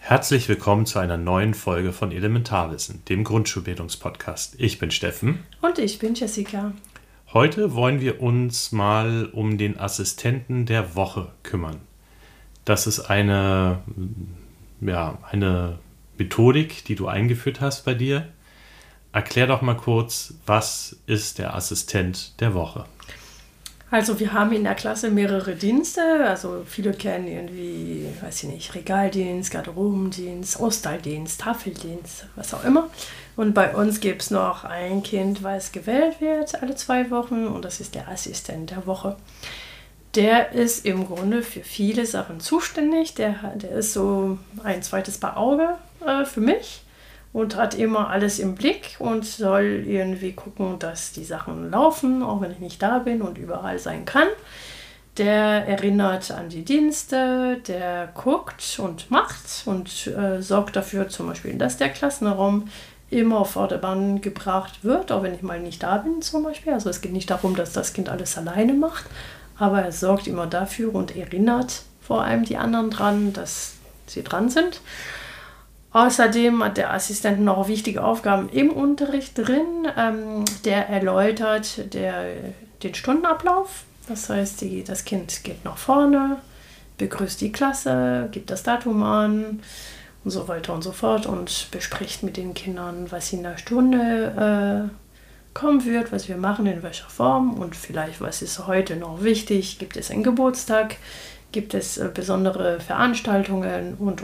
Herzlich willkommen zu einer neuen Folge von Elementarwissen, dem Grundschulbildungspodcast. Ich bin Steffen. Und ich bin Jessica. Heute wollen wir uns mal um den Assistenten der Woche kümmern. Das ist eine Methodik, die du eingeführt hast bei dir. Erklär doch mal kurz, was ist der Assistent der Woche? Also wir haben in der Klasse mehrere Dienste, also viele kennen irgendwie, Regaldienst, Garderobendienst, Ausstelldienst, Tafeldienst, was auch immer. Und bei uns gibt es noch ein Kind, was gewählt wird alle 2 Wochen und das ist der Assistent der Woche. Der ist im Grunde für viele Sachen zuständig, der ist so ein zweites Paar Auge für mich. Und hat immer alles im Blick und soll irgendwie gucken, dass die Sachen laufen, auch wenn ich nicht da bin und überall sein kann. Der erinnert an die Dienste, der guckt und macht und sorgt dafür zum Beispiel, dass der Klassenraum immer auf Vordermann gebracht wird, auch wenn ich mal nicht da bin zum Beispiel. Also es geht nicht darum, dass das Kind alles alleine macht, aber er sorgt immer dafür und erinnert vor allem die anderen dran, dass sie dran sind. Außerdem hat der Assistent noch wichtige Aufgaben im Unterricht drin. Der erläutert den Stundenablauf. Das heißt, das Kind geht nach vorne, begrüßt die Klasse, gibt das Datum an und so weiter und so fort und bespricht mit den Kindern, was in der Stunde kommen wird, was wir machen, in welcher Form und vielleicht, was ist heute noch wichtig. Gibt es einen Geburtstag? Gibt es besondere Veranstaltungen und.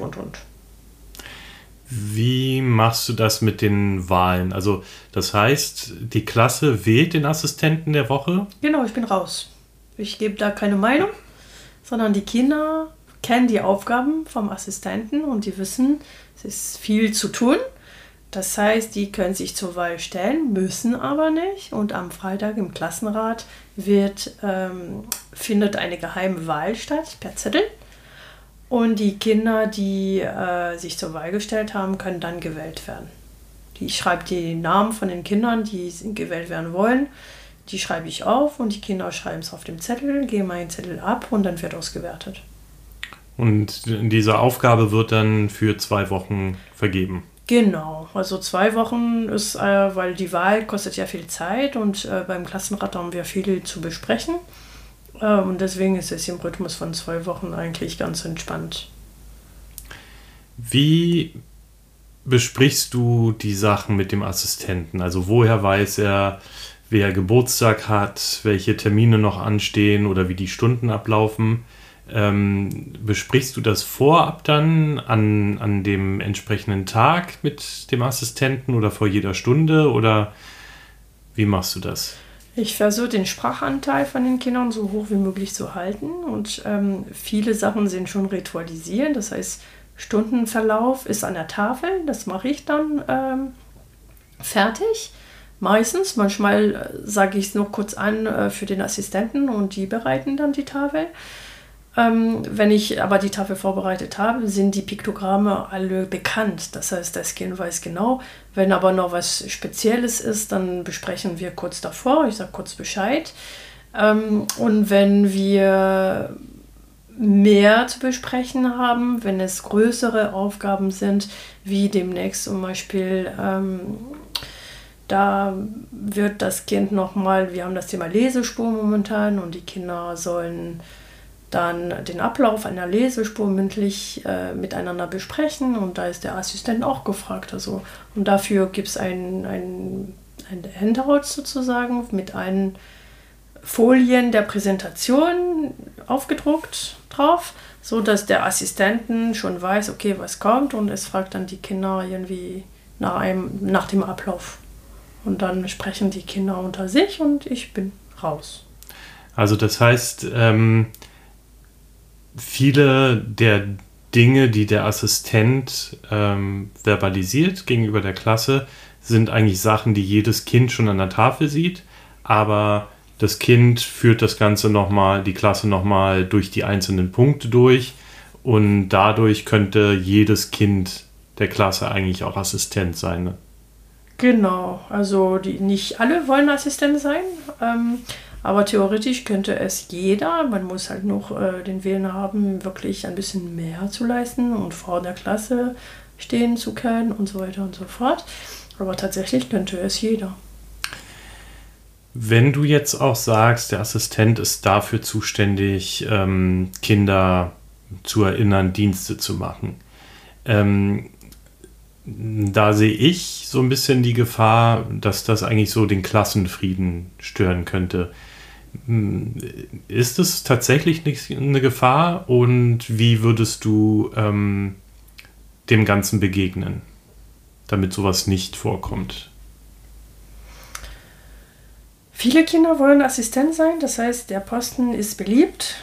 Wie machst du das mit den Wahlen? Also das heißt, die Klasse wählt den Assistenten der Woche? Genau, ich bin raus. Ich gebe da keine Meinung, sondern die Kinder kennen die Aufgaben vom Assistenten und die wissen, es ist viel zu tun. Das heißt, die können sich zur Wahl stellen, müssen aber nicht. Und am Freitag im Klassenrat findet eine geheime Wahl statt per Zettel. Und die Kinder, die sich zur Wahl gestellt haben, können dann gewählt werden. Ich schreibe die Namen von den Kindern, die gewählt werden wollen. Die schreibe ich auf und die Kinder schreiben es auf dem Zettel, geben meinen Zettel ab und dann wird ausgewertet. Und diese Aufgabe wird dann für 2 Wochen vergeben? Genau, also 2 Wochen ist, weil die Wahl kostet ja viel Zeit und beim Klassenrat haben wir viel zu besprechen. Und deswegen ist es im Rhythmus von 2 Wochen eigentlich ganz entspannt. Wie besprichst du die Sachen mit dem Assistenten? Also woher weiß er, wer Geburtstag hat, welche Termine noch anstehen oder wie die Stunden ablaufen? Besprichst du das vorab dann an dem entsprechenden Tag mit dem Assistenten oder vor jeder Stunde? Oder wie machst du das? Ich versuche den Sprachanteil von den Kindern so hoch wie möglich zu halten und viele Sachen sind schon ritualisiert. Das heißt, Stundenverlauf ist an der Tafel, das mache ich dann fertig. Meistens, manchmal sage ich es noch kurz an für den Assistenten und die bereiten dann die Tafel. Wenn ich aber die Tafel vorbereitet habe, sind die Piktogramme alle bekannt. Das heißt, das Kind weiß genau. Wenn aber noch was Spezielles ist, dann besprechen wir kurz davor. Ich sage kurz Bescheid. Und wenn wir mehr zu besprechen haben, wenn es größere Aufgaben sind, wie demnächst zum Beispiel, da wird das Kind nochmal, wir haben das Thema Lesespur momentan und die Kinder sollen dann den Ablauf einer Lesespur mündlich miteinander besprechen und da ist der Assistent auch gefragt. Also, und dafür gibt es ein Handout sozusagen mit einen Folien der Präsentation aufgedruckt drauf, so dass der Assistenten schon weiß, okay, was kommt und es fragt dann die Kinder irgendwie nach dem Ablauf. Und dann sprechen die Kinder unter sich und ich bin raus. Also das heißt, viele der Dinge, die der Assistent verbalisiert gegenüber der Klasse, sind eigentlich Sachen, die jedes Kind schon an der Tafel sieht, aber das Kind führt das Ganze nochmal, die Klasse nochmal durch die einzelnen Punkte durch und dadurch könnte jedes Kind der Klasse eigentlich auch Assistent sein. Ne? Genau, also nicht alle wollen Assistent sein, Aber theoretisch könnte es jeder. Man muss halt noch den Willen haben, wirklich ein bisschen mehr zu leisten und vor der Klasse stehen zu können und so weiter und so fort. Aber tatsächlich könnte es jeder. Wenn du jetzt auch sagst, der Assistent ist dafür zuständig, Kinder zu erinnern, Dienste zu machen. Da sehe ich so ein bisschen die Gefahr, dass das eigentlich so den Klassenfrieden stören könnte. Ist es tatsächlich nicht eine Gefahr und wie würdest du dem Ganzen begegnen, damit sowas nicht vorkommt? Viele Kinder wollen Assistent sein, das heißt, der Posten ist beliebt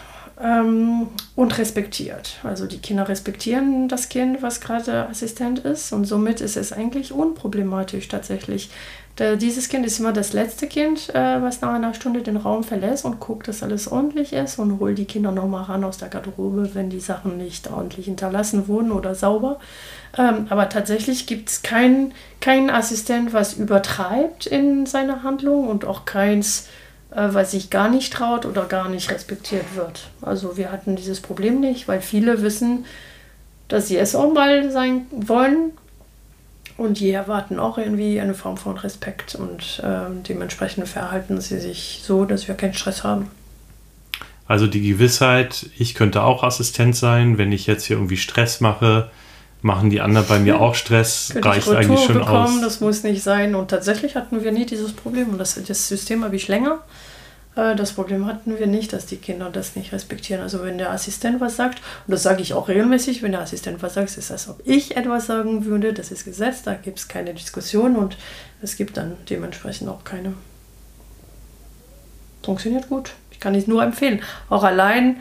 und respektiert. Also die Kinder respektieren das Kind, was gerade Assistent ist und somit ist es eigentlich unproblematisch tatsächlich. Dieses Kind ist immer das letzte Kind, was nach einer Stunde den Raum verlässt und guckt, dass alles ordentlich ist und holt die Kinder nochmal ran aus der Garderobe, wenn die Sachen nicht ordentlich hinterlassen wurden oder sauber. Aber tatsächlich gibt es keinen Assistent, was übertreibt in seiner Handlung und auch keins, was sich gar nicht traut oder gar nicht respektiert wird. Also wir hatten dieses Problem nicht, weil viele wissen, dass sie es auch mal sein wollen und die erwarten auch irgendwie eine Form von Respekt und dementsprechend verhalten sie sich so, dass wir keinen Stress haben. Also die Gewissheit, ich könnte auch Assistent sein, wenn ich jetzt hier irgendwie Stress mache, machen die anderen bei mir auch Stress, reicht eigentlich schon aus. Das muss nicht sein. Und tatsächlich hatten wir nie dieses Problem. Und das System habe ich länger. Das Problem hatten wir nicht, dass die Kinder das nicht respektieren. Also wenn der Assistent was sagt, und das sage ich auch regelmäßig, wenn der Assistent was sagt, ist es, als ob ich etwas sagen würde. Das ist Gesetz, da gibt es keine Diskussion und es gibt dann dementsprechend auch keine. Funktioniert gut. Ich kann es nur empfehlen. Auch allein,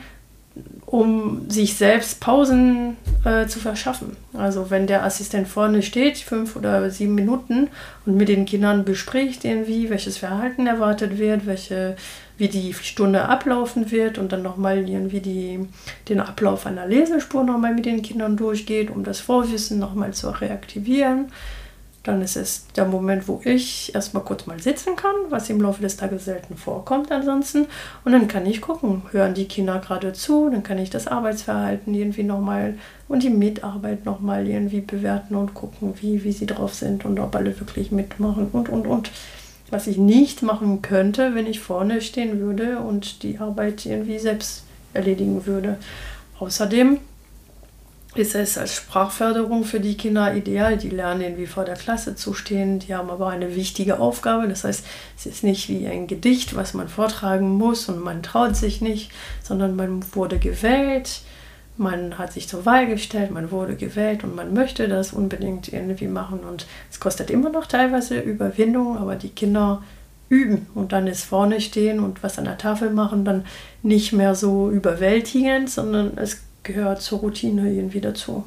um sich selbst Pausen zu verschaffen. Also wenn der Assistent vorne steht, 5 oder 7 Minuten und mit den Kindern bespricht irgendwie, welches Verhalten erwartet wird, wie die Stunde ablaufen wird und dann nochmal irgendwie den Ablauf einer Lesespur nochmal mit den Kindern durchgeht, um das Vorwissen nochmal zu reaktivieren. Dann ist es der Moment, wo ich erstmal kurz mal sitzen kann, was im Laufe des Tages selten vorkommt ansonsten. Und dann kann ich gucken, hören die Kinder gerade zu, dann kann ich das Arbeitsverhalten irgendwie nochmal und die Mitarbeit nochmal irgendwie bewerten und gucken, wie sie drauf sind und ob alle wirklich mitmachen und. Was ich nicht machen könnte, wenn ich vorne stehen würde und die Arbeit irgendwie selbst erledigen würde. Außerdem ist es als Sprachförderung für die Kinder ideal. Die lernen irgendwie vor der Klasse zu stehen. Die haben aber eine wichtige Aufgabe. Das heißt, es ist nicht wie ein Gedicht, was man vortragen muss und man traut sich nicht, sondern man wurde gewählt. Man hat sich zur Wahl gestellt, man wurde gewählt und man möchte das unbedingt irgendwie machen. Und es kostet immer noch teilweise Überwindung, aber die Kinder üben und dann ist vorne stehen und was an der Tafel machen, dann nicht mehr so überwältigend, sondern es gehört zur Routine irgendwie dazu.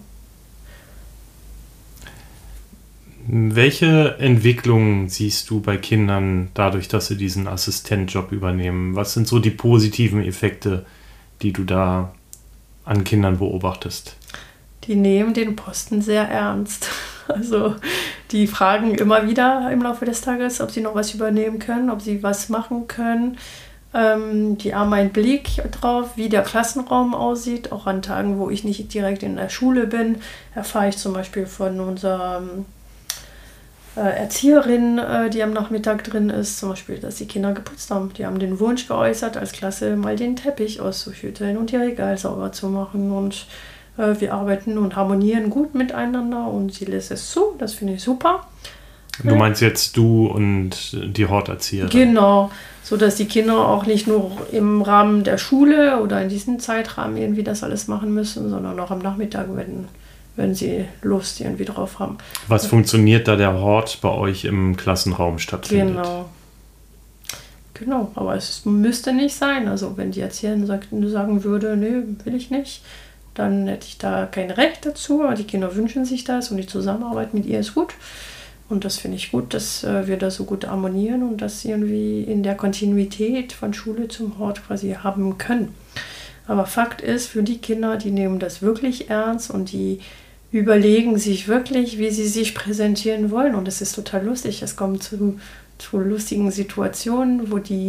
Welche Entwicklungen siehst du bei Kindern dadurch, dass sie diesen Assistentjob übernehmen? Was sind so die positiven Effekte, die du da an Kindern beobachtest? Die nehmen den Posten sehr ernst. Also die fragen immer wieder im Laufe des Tages, ob sie noch was übernehmen können, ob sie was machen können. Die haben einen Blick drauf, wie der Klassenraum aussieht. Auch an Tagen, wo ich nicht direkt in der Schule bin, erfahre ich zum Beispiel von unserer Erzieherin, die am Nachmittag drin ist, zum Beispiel, dass die Kinder geputzt haben. Die haben den Wunsch geäußert, als Klasse mal den Teppich auszuschütteln und ihr Regal sauber zu machen. Und wir arbeiten und harmonieren gut miteinander und sie lässt es zu. Das finde ich super. Du meinst jetzt du und die Horterzieherin? Genau, sodass die Kinder auch nicht nur im Rahmen der Schule oder in diesem Zeitrahmen irgendwie das alles machen müssen, sondern auch am Nachmittag, wenn sie Lust irgendwie drauf haben. Was funktioniert, da der Hort bei euch im Klassenraum stattfindet? Genau, aber es müsste nicht sein. Also wenn die Erzieherin sagen würde, nee, will ich nicht, dann hätte ich da kein Recht dazu. Aber die Kinder wünschen sich das und die Zusammenarbeit mit ihr ist gut. Und das finde ich gut, dass wir da so gut harmonieren und das irgendwie in der Kontinuität von Schule zum Hort quasi haben können. Aber Fakt ist, für die Kinder, die nehmen das wirklich ernst und die überlegen sich wirklich, wie sie sich präsentieren wollen. Und es ist total lustig. Es kommt zu lustigen Situationen, wo die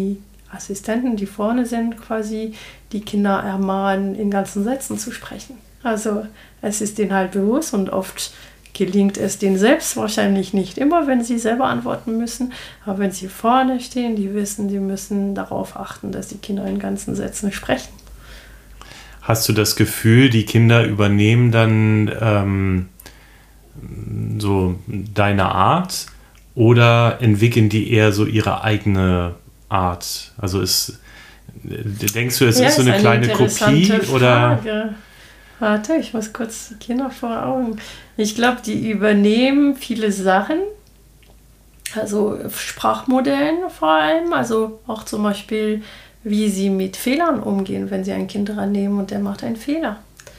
Assistenten, die vorne sind, quasi die Kinder ermahnen, in ganzen Sätzen zu sprechen. Also es ist denen halt bewusst und oft gelingt es denen selbst wahrscheinlich nicht immer, wenn sie selber antworten müssen. Aber wenn sie vorne stehen, die wissen, die müssen darauf achten, dass die Kinder in ganzen Sätzen sprechen. Hast du das Gefühl, die Kinder übernehmen dann so deine Art oder entwickeln die eher so ihre eigene Art? Also denkst du, es ist so eine kleine Kopie? Oder? Warte, ich muss kurz die Kinder vor Augen. Ich glaube, die übernehmen viele Sachen, also Sprachmodellen vor allem, also auch zum Beispiel, wie sie mit Fehlern umgehen, wenn sie ein Kind rannehmen und der macht einen Fehler.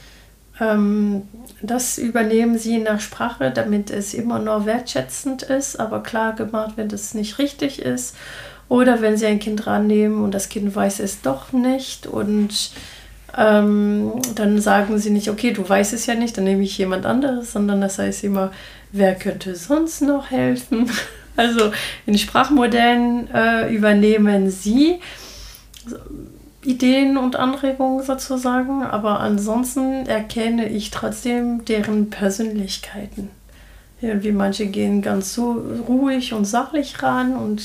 Das übernehmen sie in der Sprache, damit es immer nur wertschätzend ist, aber klar gemacht, wenn das nicht richtig ist. Oder wenn sie ein Kind rannehmen und das Kind weiß es doch nicht und dann sagen sie nicht, okay, du weißt es ja nicht, dann nehme ich jemand anderes, sondern das heißt immer, wer könnte sonst noch helfen? Also in Sprachmodellen übernehmen sie Ideen und Anregungen sozusagen, aber ansonsten erkenne ich trotzdem deren Persönlichkeiten. Irgendwie manche gehen ganz so ruhig und sachlich ran und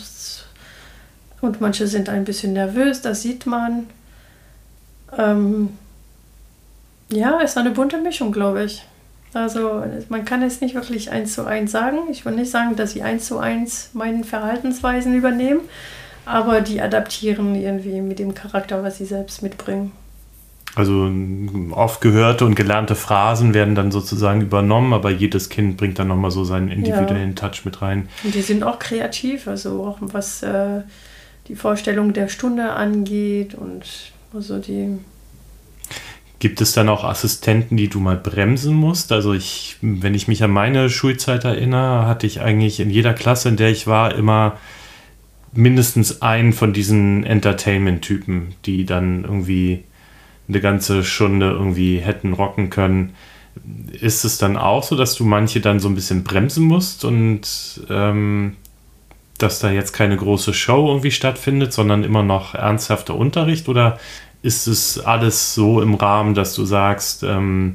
manche sind ein bisschen nervös, das sieht man. Ja, ist eine bunte Mischung, glaube ich. Also man kann es nicht wirklich 1:1 sagen. Ich will nicht sagen, dass sie 1:1 meine Verhaltensweisen übernehmen, aber die adaptieren irgendwie mit dem Charakter, was sie selbst mitbringen. Also oft gehörte und gelernte Phrasen werden dann sozusagen übernommen, aber jedes Kind bringt dann nochmal so seinen individuellen Touch mit rein. Und die sind auch kreativ, also auch was die Vorstellung der Stunde angeht und also die. Gibt es dann auch Assistenten, die du mal bremsen musst? Also wenn ich mich an meine Schulzeit erinnere, hatte ich eigentlich in jeder Klasse, in der ich war, immer mindestens einen von diesen Entertainment-Typen, die dann irgendwie eine ganze Stunde irgendwie hätten rocken können. Ist es dann auch so, dass du manche dann so ein bisschen bremsen musst und dass da jetzt keine große Show irgendwie stattfindet, sondern immer noch ernsthafter Unterricht? Oder ist es alles so im Rahmen, dass du sagst,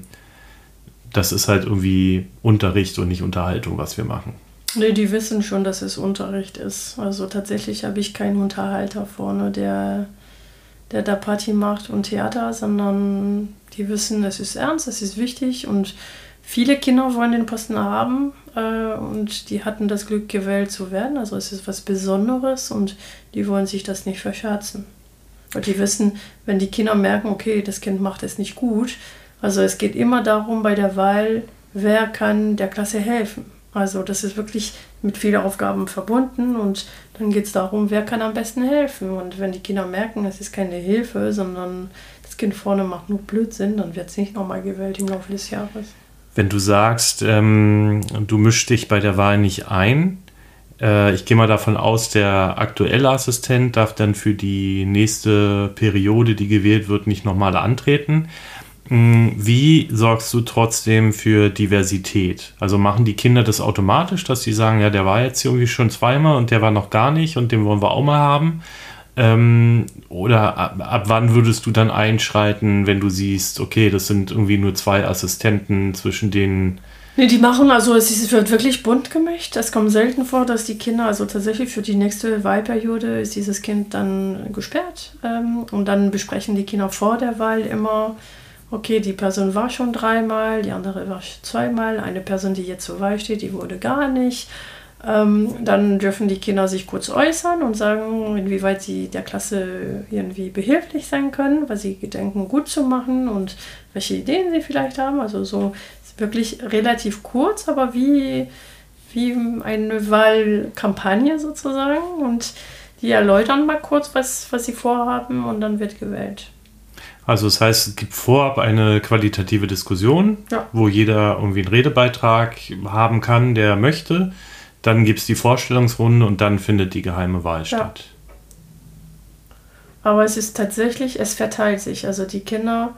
das ist halt irgendwie Unterricht und nicht Unterhaltung, was wir machen? Nee, die wissen schon, dass es Unterricht ist. Also tatsächlich habe ich keinen Unterhalter vorne, der da Party macht und Theater, sondern die wissen, es ist ernst, es ist wichtig und viele Kinder wollen den Posten haben und die hatten das Glück, gewählt zu werden. Also es ist was Besonderes und die wollen sich das nicht verscherzen. Und die wissen, wenn die Kinder merken, okay, das Kind macht es nicht gut, also es geht immer darum bei der Wahl, wer kann der Klasse helfen. Also das ist wirklich mit vielen Aufgaben verbunden und dann geht es darum, wer kann am besten helfen. Und wenn die Kinder merken, es ist keine Hilfe, sondern das Kind vorne macht nur Blödsinn, dann wird es nicht nochmal gewählt im Laufe des Jahres. Wenn du sagst, du mischst dich bei der Wahl nicht ein, ich gehe mal davon aus, der aktuelle Assistent darf dann für die nächste Periode, die gewählt wird, nicht nochmal antreten. Wie sorgst du trotzdem für Diversität? Also machen die Kinder das automatisch, dass sie sagen, ja, der war jetzt irgendwie schon zweimal und der war noch gar nicht und den wollen wir auch mal haben? Oder ab wann würdest du dann einschreiten, wenn du siehst, okay, das sind irgendwie nur 2 Assistenten, zwischen denen... Nee, die machen, also es wird wirklich bunt gemischt. Es kommt selten vor, dass die Kinder, also tatsächlich für die nächste Wahlperiode ist dieses Kind dann gesperrt. Und dann besprechen die Kinder vor der Wahl immer, okay, die Person war schon 3-mal, die andere war 2-mal, eine Person, die jetzt zur Wahl steht, die wurde gar nicht. Dann dürfen die Kinder sich kurz äußern und sagen, inwieweit sie der Klasse irgendwie behilflich sein können, was sie gedenken gut zu machen und welche Ideen sie vielleicht haben. Also so ist wirklich relativ kurz, aber wie eine Wahlkampagne sozusagen. Und die erläutern mal kurz, was sie vorhaben und dann wird gewählt. Also das heißt, es gibt vorab eine qualitative Diskussion, wo jeder irgendwie einen Redebeitrag haben kann, der möchte. Dann gibt es die Vorstellungsrunde und dann findet die geheime Wahl statt. Aber es ist tatsächlich, es verteilt sich. Also die Kinder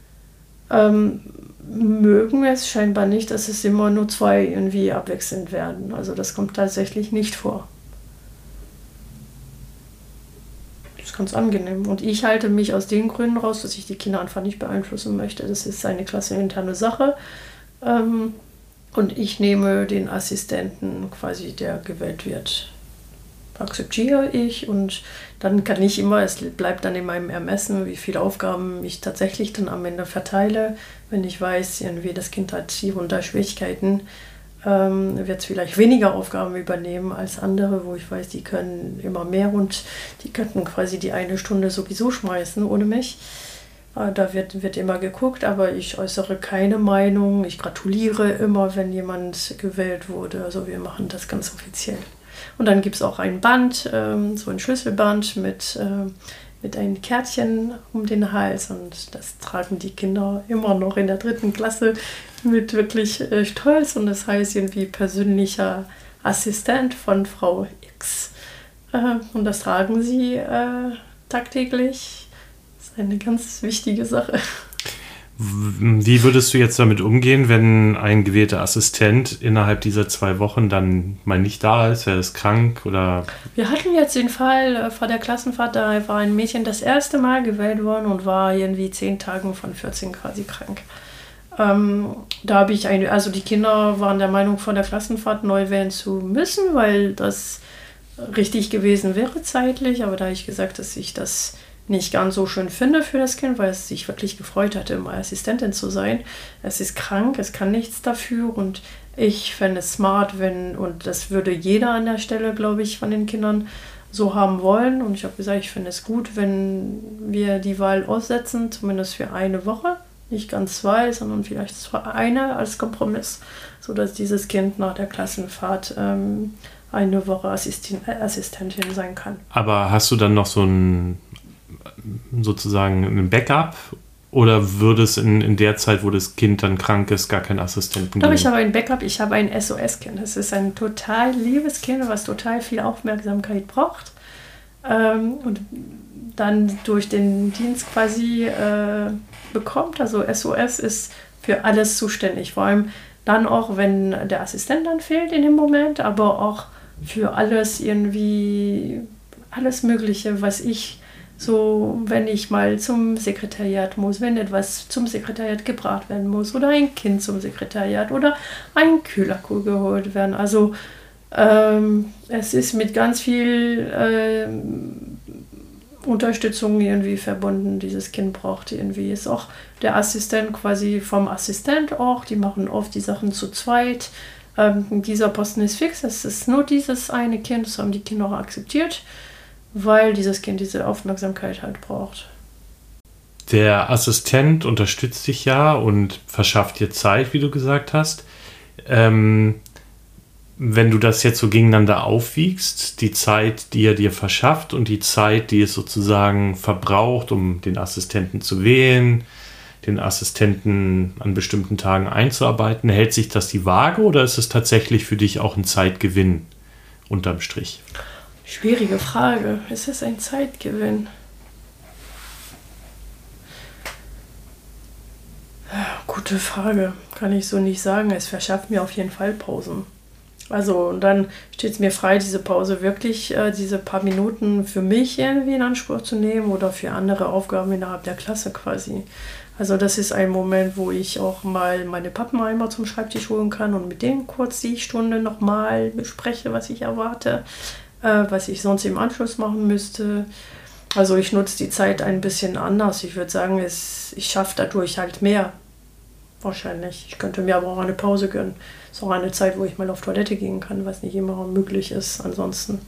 mögen es scheinbar nicht, dass es immer nur 2 irgendwie abwechselnd werden. Also das kommt tatsächlich nicht vor. Das ist ganz angenehm. Und ich halte mich aus den Gründen raus, dass ich die Kinder einfach nicht beeinflussen möchte. Das ist eine klasseninterne Sache. Und ich nehme den Assistenten quasi, der gewählt wird, akzeptiere ich. Und dann kann ich immer, es bleibt dann in meinem Ermessen, wie viele Aufgaben ich tatsächlich dann am Ende verteile. Wenn ich weiß, irgendwie das Kind hat hier und da Schwierigkeiten, wird es vielleicht weniger Aufgaben übernehmen als andere, wo ich weiß, die können immer mehr und die könnten quasi die eine Stunde sowieso schmeißen ohne mich. Da wird immer geguckt, aber ich äußere keine Meinung. Ich gratuliere immer, wenn jemand gewählt wurde. Also wir machen das ganz offiziell. Und dann gibt es auch ein Band, so ein Schlüsselband mit ein Kärtchen um den Hals. Und das tragen die Kinder immer noch in der 3. Klasse mit wirklich Stolz. Und das heißt irgendwie persönlicher Assistent von Frau X. Und das tragen sie tagtäglich. Das ist eine ganz wichtige Sache. Wie würdest du jetzt damit umgehen, wenn ein gewählter Assistent innerhalb dieser 2 Wochen dann mal nicht da ist? Er ist krank oder... Wir hatten jetzt den Fall vor der Klassenfahrt, da war ein Mädchen das erste Mal gewählt worden und war irgendwie 10 Tagen von 14 quasi krank. Da habe ich also die Kinder waren der Meinung, vor der Klassenfahrt neu wählen zu müssen, weil das richtig gewesen wäre zeitlich, aber da habe ich gesagt, dass ich das nicht ganz so schön finde für das Kind, weil es sich wirklich gefreut hatte, immer Assistentin zu sein. Es ist krank, es kann nichts dafür und ich fände es smart, und das würde jeder an der Stelle, glaube ich, von den Kindern so haben wollen. Und ich habe gesagt, ich finde es gut, wenn wir die Wahl aussetzen, zumindest für eine Woche. Nicht ganz 2, sondern vielleicht eine als Kompromiss, sodass dieses Kind nach der Klassenfahrt eine Woche Assistentin sein kann. Aber hast du dann noch sozusagen ein Backup oder würde es in der Zeit, wo das Kind dann krank ist, gar keinen Assistenten geben? Ich habe ein Backup, ich habe ein SOS-Kind. Das ist ein total liebes Kind, was total viel Aufmerksamkeit braucht und dann durch den Dienst quasi bekommt. Also SOS ist für alles zuständig, vor allem dann auch, wenn der Assistent dann fehlt in dem Moment, aber auch für alles irgendwie, alles Mögliche, was ich so, wenn ich mal zum Sekretariat muss, wenn etwas zum Sekretariat gebracht werden muss oder ein Kind zum Sekretariat oder ein Kühlerkuh geholt werden. Also es ist mit ganz viel Unterstützung irgendwie verbunden. Dieses Kind braucht irgendwie, ist auch der Assistent quasi vom Assistent auch. Die machen oft die Sachen zu zweit. Dieser Posten ist fix, es ist nur dieses eine Kind, das haben die Kinder auch akzeptiert, weil dieses Kind diese Aufmerksamkeit halt braucht. Der Assistent unterstützt dich ja und verschafft dir Zeit, wie du gesagt hast. Wenn du das jetzt so gegeneinander aufwiegst, die Zeit, die er dir verschafft und die Zeit, die es sozusagen verbraucht, um den Assistenten zu wählen, den Assistenten an bestimmten Tagen einzuarbeiten, hält sich das die Waage oder ist es tatsächlich für dich auch ein Zeitgewinn unterm Strich? Schwierige Frage. Ist es ein Zeitgewinn? Gute Frage. Kann ich so nicht sagen. Es verschafft mir auf jeden Fall Pausen. Also, und dann steht es mir frei, diese Pause wirklich, diese paar Minuten für mich irgendwie in Anspruch zu nehmen oder für andere Aufgaben innerhalb der Klasse quasi. Also das ist ein Moment, wo ich auch mal meine Pappen einmal zum Schreibtisch holen kann und mit denen kurz die Stunde nochmal bespreche, was ich erwarte, was ich sonst im Anschluss machen müsste. Also ich nutze die Zeit ein bisschen anders. Ich würde sagen, ich schaffe dadurch halt mehr. Wahrscheinlich. Ich könnte mir aber auch eine Pause gönnen. Es ist auch eine Zeit, wo ich mal auf Toilette gehen kann, was nicht immer möglich ist ansonsten.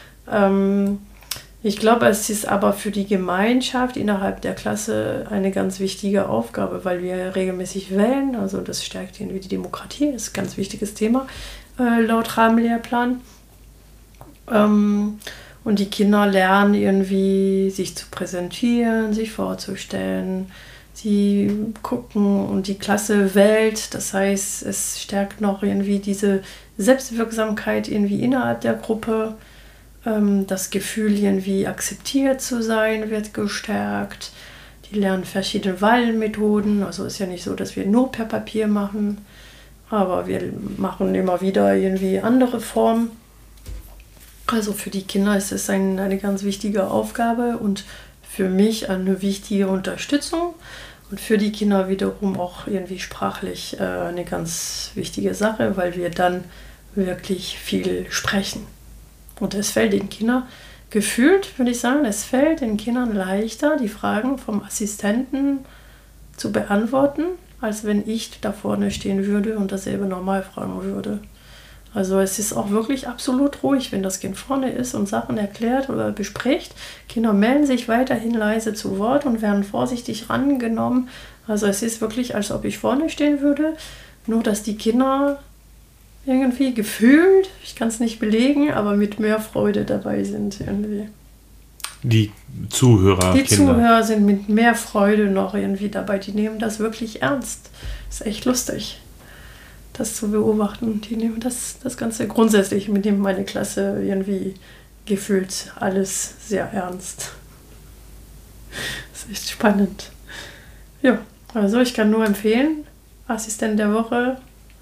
Ich glaube, es ist aber für die Gemeinschaft innerhalb der Klasse eine ganz wichtige Aufgabe, weil wir regelmäßig wählen. Also das stärkt irgendwie die Demokratie, ist ein ganz wichtiges Thema laut Rahmenlehrplan. Und die Kinder lernen irgendwie, sich zu präsentieren, sich vorzustellen. Sie gucken und die Klasse wählt. Das heißt, es stärkt noch irgendwie diese Selbstwirksamkeit irgendwie innerhalb der Gruppe. Das Gefühl, irgendwie akzeptiert zu sein, wird gestärkt. Die lernen verschiedene Wahlmethoden. Also ist ja nicht so, dass wir nur per Papier machen, aber wir machen immer wieder irgendwie andere Formen. Also für die Kinder ist es eine ganz wichtige Aufgabe und für mich eine wichtige Unterstützung und für die Kinder wiederum auch irgendwie sprachlich eine ganz wichtige Sache, weil wir dann wirklich viel sprechen. Und es fällt den Kindern gefühlt, würde ich sagen, es fällt den Kindern leichter, die Fragen vom Assistenten zu beantworten, als wenn ich da vorne stehen würde und dasselbe normal fragen würde. Also es ist auch wirklich absolut ruhig, wenn das Kind vorne ist und Sachen erklärt oder bespricht. Kinder melden sich weiterhin leise zu Wort und werden vorsichtig rangenommen. Also es ist wirklich, als ob ich vorne stehen würde, nur dass die Kinder irgendwie gefühlt, ich kann es nicht belegen, aber mit mehr Freude dabei sind irgendwie. Die Zuhörer. Die Zuhörer sind mit mehr Freude noch irgendwie dabei. Die nehmen das wirklich ernst. Ist echt lustig, das zu beobachten. Die nehmen das Ganze grundsätzlich, mit dem meine Klasse irgendwie gefühlt alles sehr ernst. Das ist echt spannend. Ja, also ich kann nur empfehlen, Assistent der Woche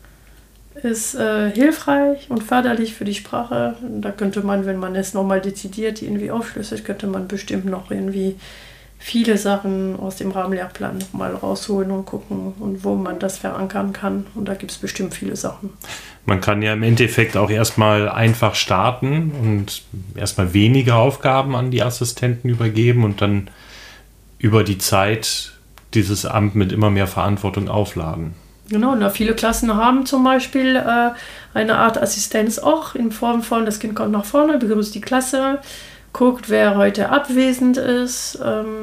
ist hilfreich und förderlich für die Sprache. Da könnte man, wenn man es nochmal dezidiert irgendwie aufschlüsselt, könnte man bestimmt noch irgendwie viele Sachen aus dem Rahmenlehrplan nochmal rausholen und gucken, und wo man das verankern kann. Und da gibt es bestimmt viele Sachen. Man kann ja im Endeffekt auch erstmal einfach starten und erstmal weniger Aufgaben an die Assistenten übergeben und dann über die Zeit dieses Amt mit immer mehr Verantwortung aufladen. Genau, und viele Klassen haben zum Beispiel eine Art Assistenz auch in Form von, das Kind kommt nach vorne, begrüßt die Klasse, guckt, wer heute abwesend ist.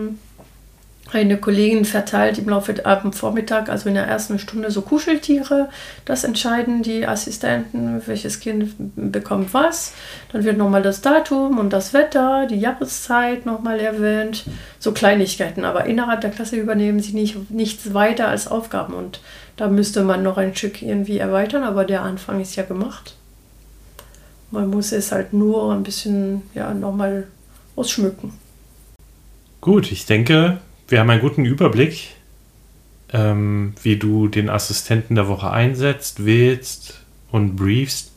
Eine Kollegin verteilt im Laufe des Vormittags, also in der ersten Stunde, so Kuscheltiere. Das entscheiden die Assistenten, welches Kind bekommt was. Dann wird nochmal das Datum und das Wetter, die Jahreszeit nochmal erwähnt. So Kleinigkeiten, aber innerhalb der Klasse übernehmen sie nichts weiter als Aufgaben. Und da müsste man noch ein Stück irgendwie erweitern, aber der Anfang ist ja gemacht. Man muss es halt nur ein bisschen nochmal ausschmücken. Gut, ich denke, wir haben einen guten Überblick, wie du den Assistenten der Woche einsetzt, wählst und briefst.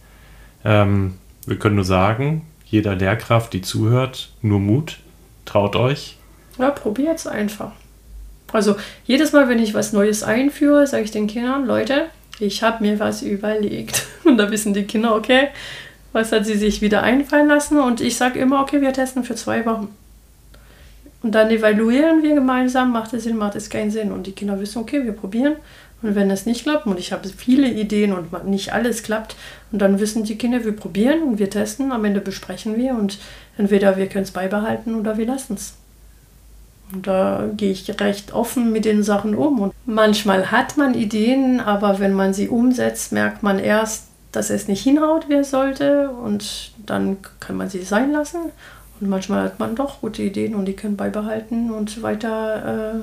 Wir können nur sagen, jeder Lehrkraft, die zuhört, nur Mut, traut euch. Ja, probiert es einfach. Also jedes Mal, wenn ich was Neues einführe, sage ich den Kindern, Leute, ich habe mir was überlegt. Und da wissen die Kinder, okay, was hat sie sich wieder einfallen lassen? Und ich sage immer, okay, wir testen für 2 Wochen. Und dann evaluieren wir gemeinsam, macht es Sinn, macht es keinen Sinn. Und die Kinder wissen, okay, wir probieren. Und wenn es nicht klappt, und ich habe viele Ideen und nicht alles klappt, und dann wissen die Kinder, wir probieren und wir testen, am Ende besprechen wir und entweder wir können es beibehalten oder wir lassen es. Und da gehe ich recht offen mit den Sachen um. Und manchmal hat man Ideen, aber wenn man sie umsetzt, merkt man erst, dass es nicht hinhaut, wie es sollte, und dann kann man sie sein lassen. Und manchmal hat man doch gute Ideen und die können beibehalten und weiter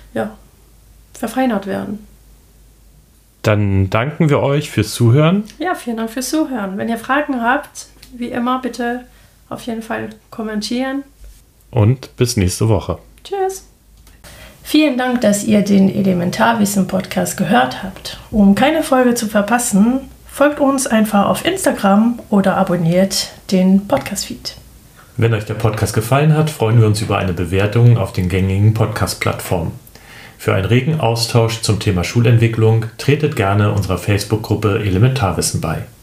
verfeinert werden. Dann danken wir euch fürs Zuhören. Ja, vielen Dank fürs Zuhören. Wenn ihr Fragen habt, wie immer, bitte auf jeden Fall kommentieren. Und bis nächste Woche. Tschüss. Vielen Dank, dass ihr den Elementarwissen-Podcast gehört habt. Um keine Folge zu verpassen, folgt uns einfach auf Instagram oder abonniert den Podcast-Feed. Wenn euch der Podcast gefallen hat, freuen wir uns über eine Bewertung auf den gängigen Podcast-Plattformen. Für einen regen Austausch zum Thema Schulentwicklung tretet gerne unserer Facebook-Gruppe Elementarwissen bei.